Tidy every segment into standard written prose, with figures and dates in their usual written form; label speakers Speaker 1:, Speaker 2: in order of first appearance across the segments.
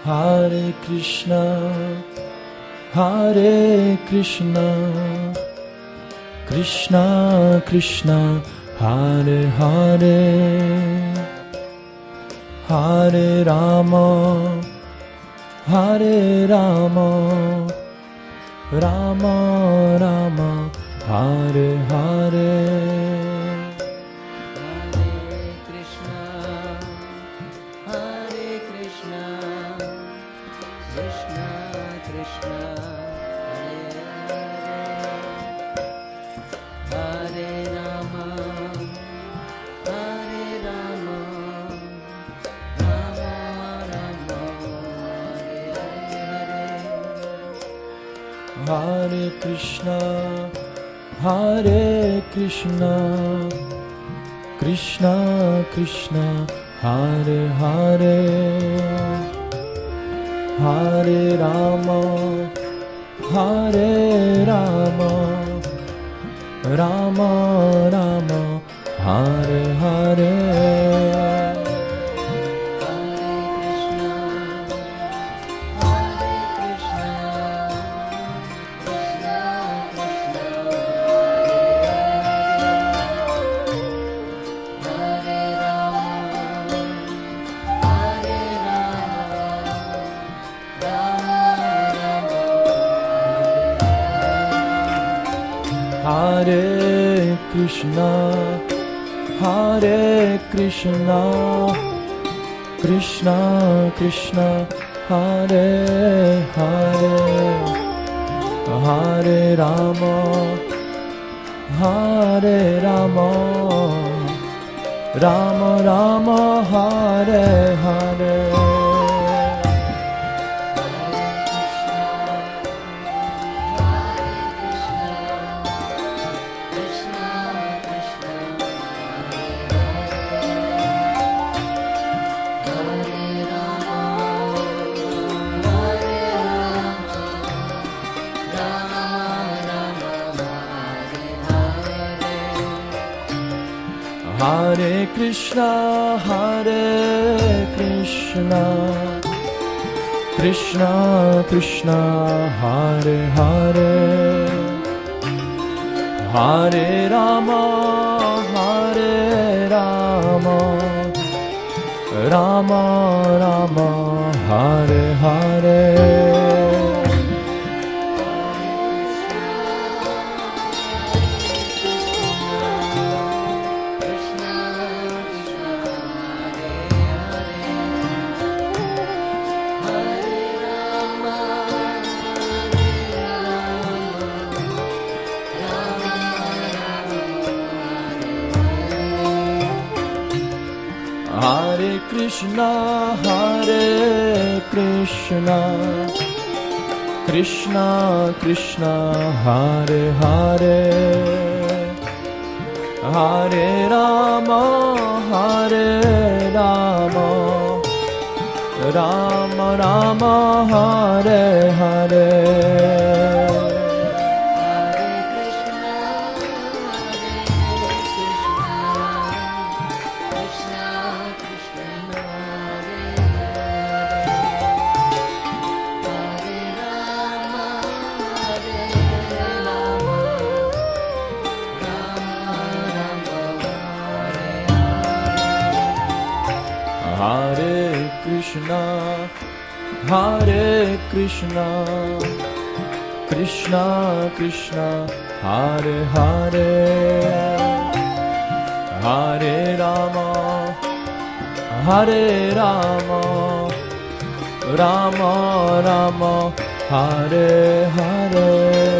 Speaker 1: Hare Krishna, Hare Krishna, Krishna Krishna, Hare Hare, Hare Rama, Hare Rama, Rama Rama, Hare Hare. Hare Krishna, Hare Krishna, Krishna Krishna, Hare Hare, Hare Rama, Hare Rama, Rama Rama, Hare Hare. Hare Krishna, Hare Krishna, Krishna Krishna, Hare Hare, Hare Rama, Hare Rama, Rama Rama, Hare Hare. Hare Krishna, Hare Krishna, Krishna Krishna, Hare Hare, Hare Rama, Hare Rama, Rama Rama, Hare Hare. Hare Krishna, Hare Krishna, Krishna Krishna, Hare Hare, Hare Rama, Hare Rama, Rama Rama, Hare Hare. Hare Krishna, Hare Krishna, Krishna Krishna, Hare Hare, Hare Rama, Hare Rama, Rama Rama, Hare Hare.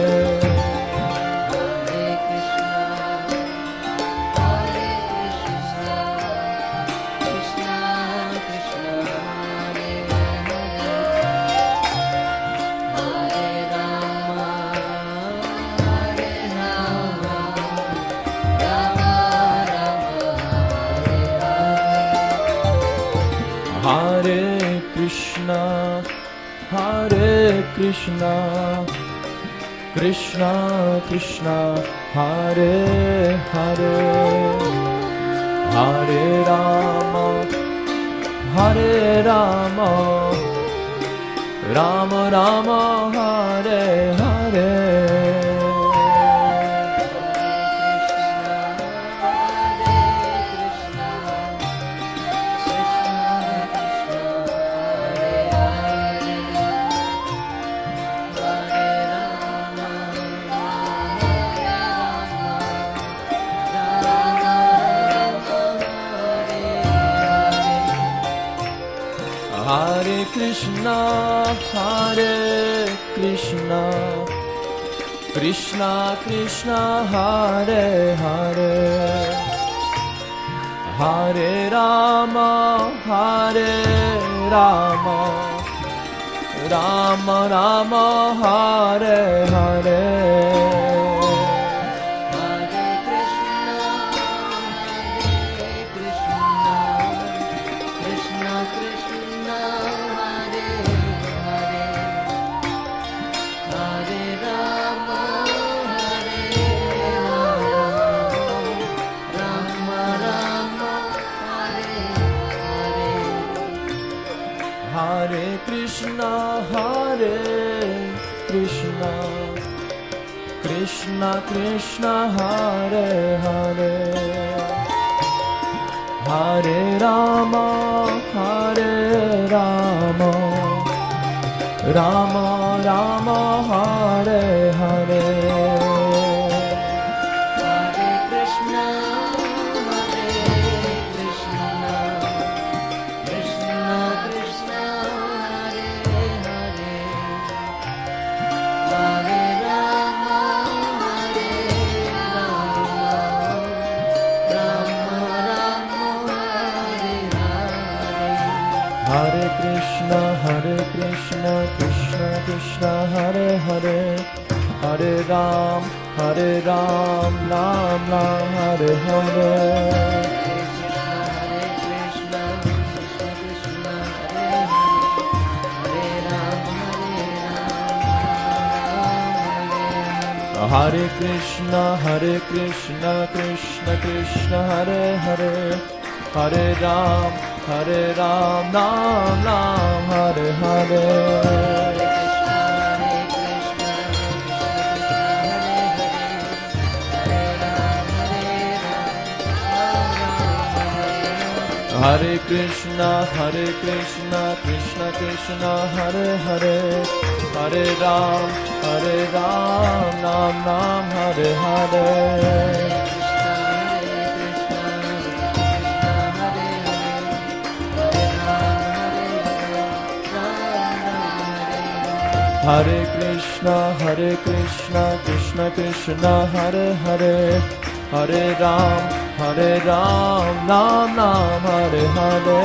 Speaker 1: Hare Krishna, Hare Krishna, Krishna Krishna, Hare Hare, Hare Rama, Hare Rama, Ram Ram Hare Hare Hare Krishna, Krishna Krishna, Hare Hare, Hare Rama, Rama Rama, Hare Hare. Hare Krishna, Krishna Krishna, Hare Hare, Hare Rama, Rama Rama, Hare Hare. Hare Krishna, Krishna Krishna, Hare Hare, Hare Ram, Ram Ram, Hare Hare. Hare Krishna, Krishna Krishna, Hare Hare, Hare Ram, Ram Ram, Hare Hare. Hare Krishna, Krishna Krishna, Hare Hare, Hare Ram, Ram Ram, Hare Hare. Hare Krishna, Krishna Krishna, Hare Hare, Hare Ram, Ram Ram, Hare Hare.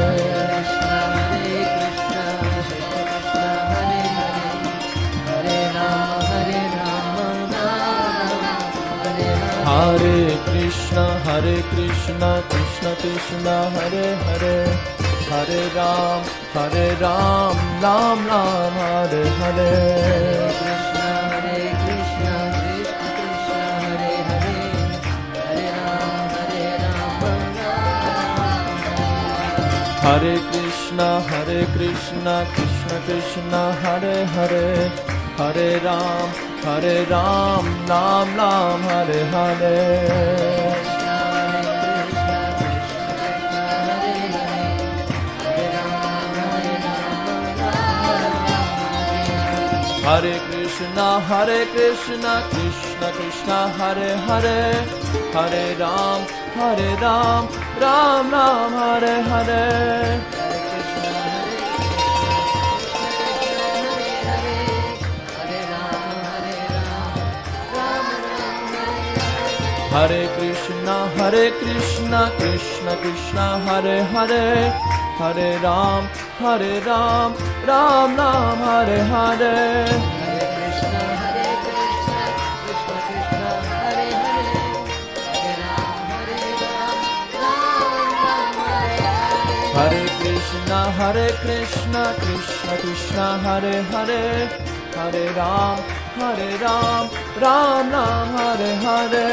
Speaker 1: Hare Krishna, Krishna Krishna, Hare Hare, Hare Ram, Ram Ram, Hare Hare. Hare Krishna, Krishna Krishna, Hare Hare, Hare Ram, Ram Ram, Hare Hare. Hare Krishna, Krishna Krishna, Hare Hare, Hare Ram, Ram Ram, Hare Hare. Hare Krishna, Krishna Krishna, Hare Hare, Hare Ram, Ram Ram, Hare Hare. Hare Krishna, Krishna Krishna, Hare Hare, Hare Ram, Ram Ram, Hare Hare.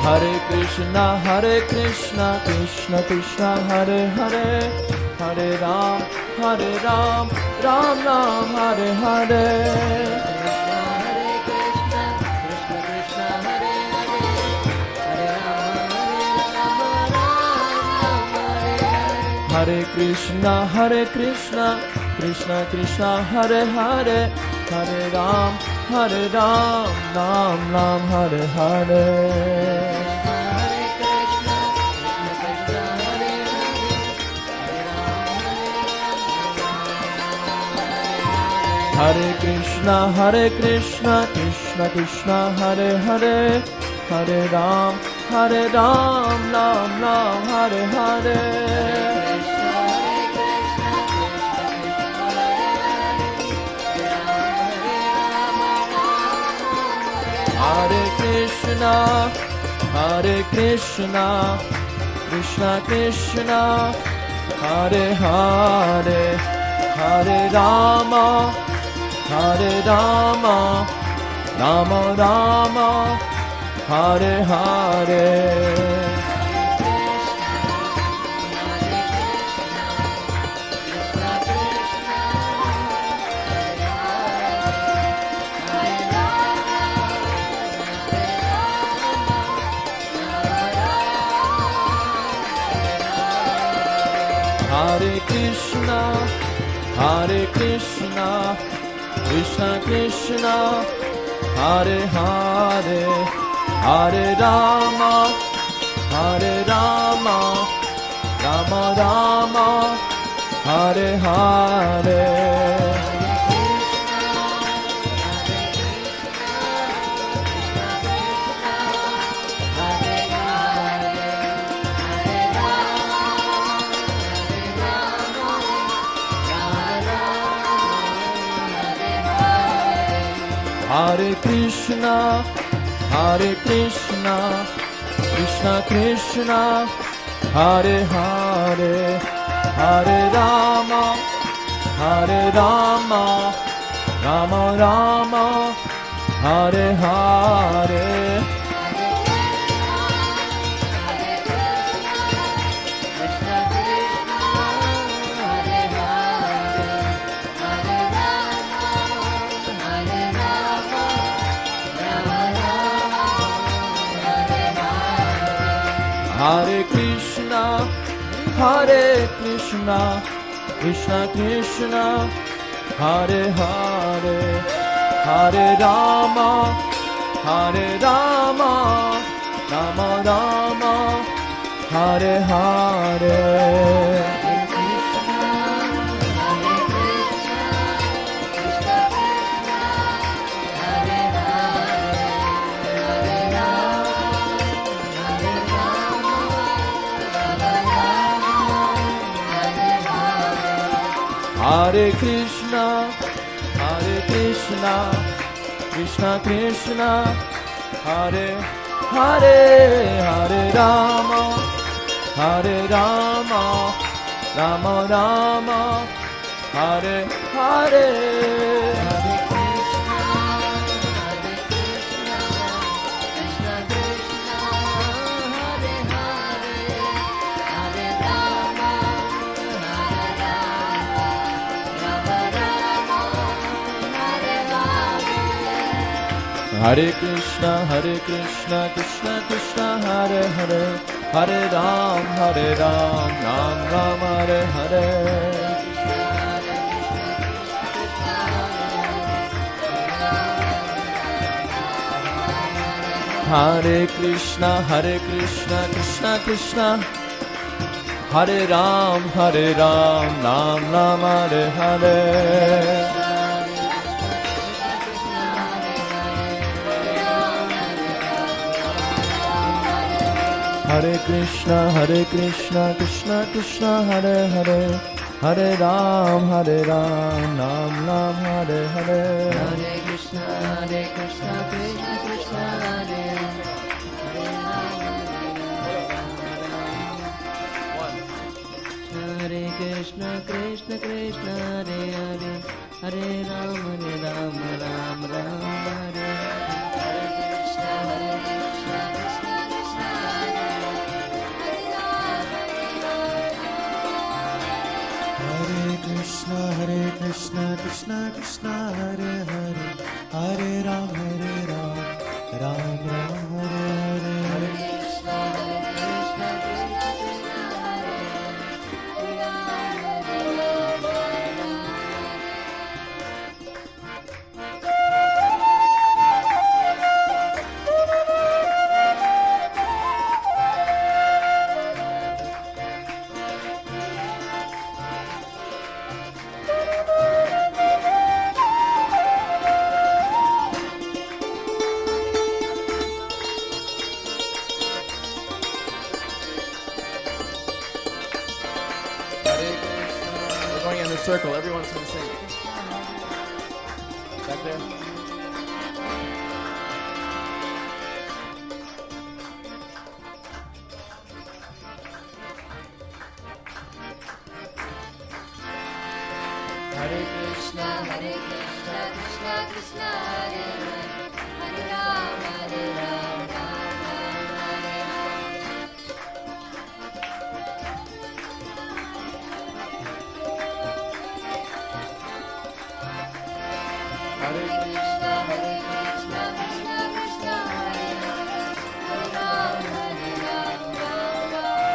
Speaker 1: Hare Krishna, Krishna Krishna Hare Hare, Hare Ram, Ram Ram Hare Hare. Hare Krishna, Krishna Krishna Hare Hare, Hare Ram, Ram Ram Hare Hare. Hare Krishna, Krishna Krishna Hare Hare, Hare Ram, Ram Ram Hare Hare. Hare Krishna, Krishna Krishna Hare Hare, Hare Rama, Rama Rama Hare Hare. Hare Krishna, Krishna Krishna Hare Hare, Hare Rama, Rama Rama Hare Hare. Hare Krishna, Krishna Krishna Hare Hare, Hare Rama, Rama Rama Hare Hare. Hare Krishna, Krishna Krishna Hare Hare, Hare Rama, Rama Rama Hare Hare. Hare Krishna, Krishna Krishna Hare Hare, Hare Rama, Rama Rama Hare Hare. Hare Krishna, Krishna Krishna Hare Hare, Hare Ram, Ram Ram Hare Hare. Hare Krishna, Krishna Krishna Hare Ram, Ram Ram Hare Hare. Hare Krishna, Krishna Krishna Hare Hare, Hare Ram, Ram Ram Hare Hare.
Speaker 2: Hare Krishna, Krishna Krishna Hare Hare Krishna, Krishna Krishna Hare Hare, Hare Ram, Ram Ram Hare Hare. Hare Krishna, Krishna Krishna
Speaker 1: circle. Everyone's going to sing. Back there. Hare Krishna, Krishna Krishna, Hare Hare, Hare Ram, Ram Ram, Hare Hare. Hare Krishna, Krishna Krishna, Hare Hare, Hare Ram, Ram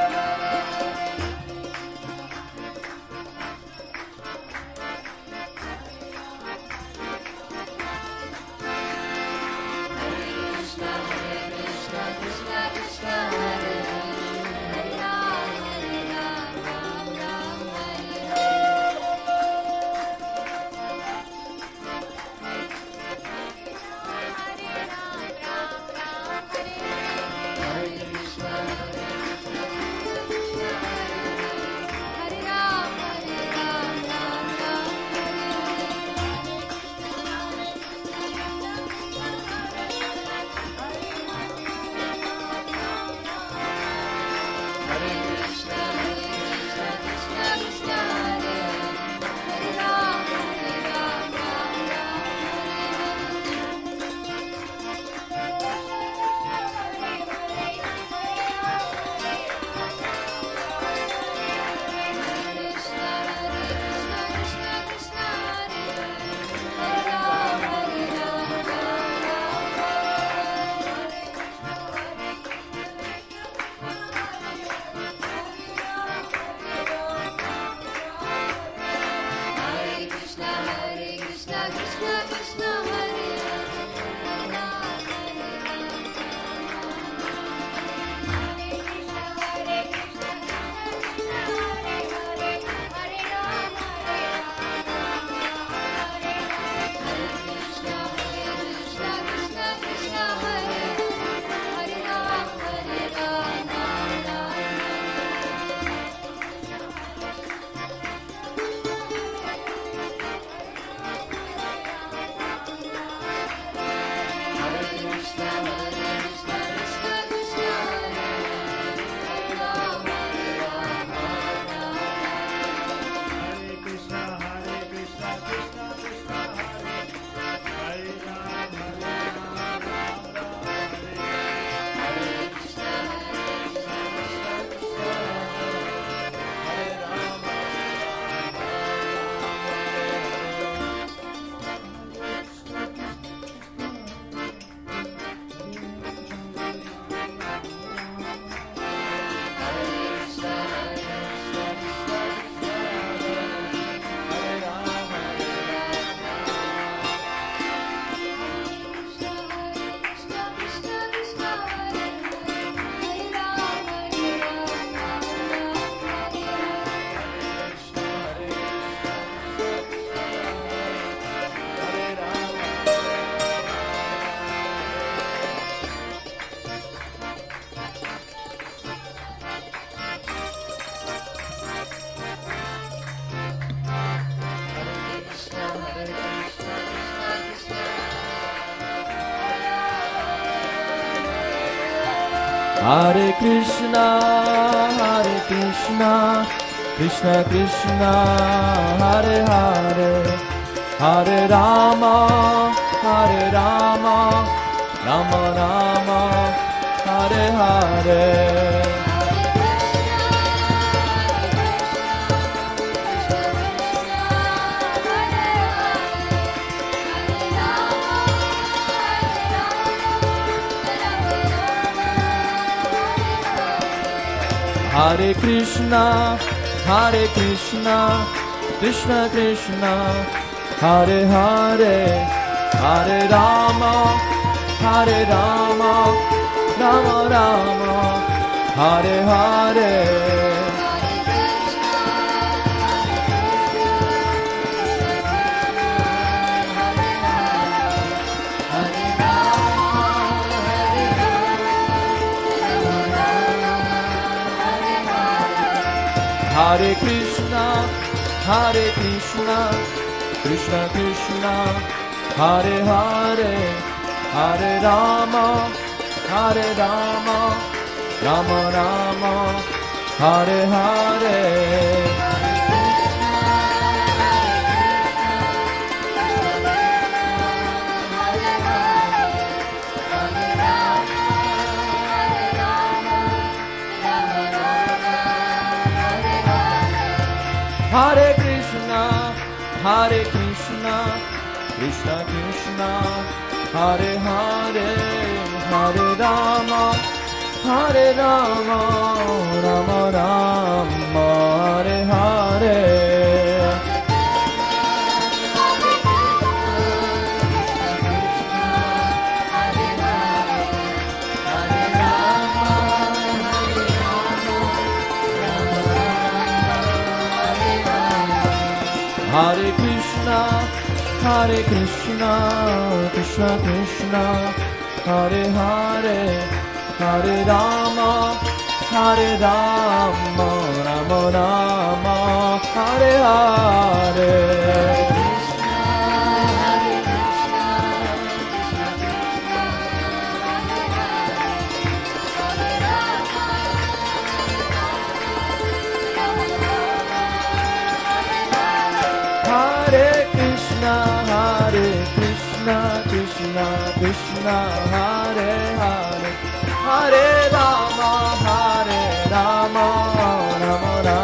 Speaker 1: Hare Krishna, Krishna Krishna, Hare Hare, Hare Rama, Rama Rama, Hare Hare. Hare Krishna, Krishna Krishna, Hare Hare, Hare Rama, Rama Rama, Hare Hare. Hare Krishna, Hare Krishna, Krishna Krishna, Hare Hare, Hare Rama, Hare Rama, Rama Rama, Hare Hare. Hare Krishna, Hare Krishna, Krishna Krishna, Hare Hare, Hare Rama, Hare Rama, Rama Rama, Hare Hare. Hare Krishna, Hare Krishna, Krishna Krishna, Hare Hare, Hare Rama, Hare Rama, Rama Rama, Hare Hare. Hare Krishna, Hare Krishna, Krishna Krishna, Hare Hare, Hare Rama, Hare Rama, Rama Rama.